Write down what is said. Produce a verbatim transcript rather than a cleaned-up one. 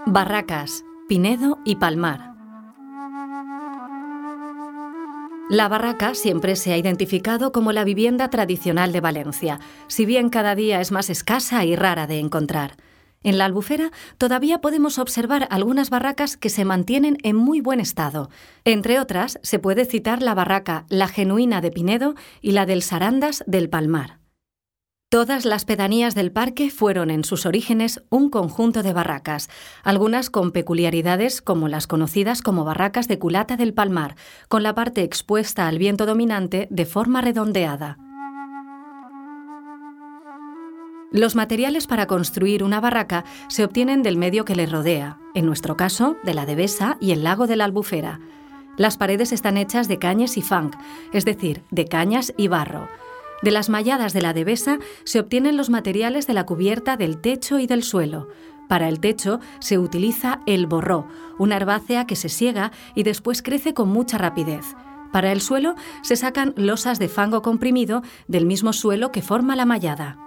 Barracas, Pinedo y Palmar. La barraca siempre se ha identificado como la vivienda tradicional de Valencia, si bien cada día es más escasa y rara de encontrar. En la Albufera todavía podemos observar algunas barracas que se mantienen en muy buen estado. Entre otras, se puede citar la barraca La Genuina de Pinedo y la del Sarandas del Palmar. Todas las pedanías del parque fueron en sus orígenes un conjunto de barracas, algunas con peculiaridades como las conocidas como barracas de culata del Palmar, con la parte expuesta al viento dominante de forma redondeada. Los materiales para construir una barraca se obtienen del medio que le rodea, en nuestro caso, de la Devesa y el lago de la Albufera. Las paredes están hechas de cañes y fang, es decir, de cañas y barro. De las malladas de la Devesa se obtienen los materiales de la cubierta del techo y del suelo. Para el techo se utiliza el borró, una herbácea que se siega y después crece con mucha rapidez. Para el suelo se sacan losas de fango comprimido del mismo suelo que forma la mallada.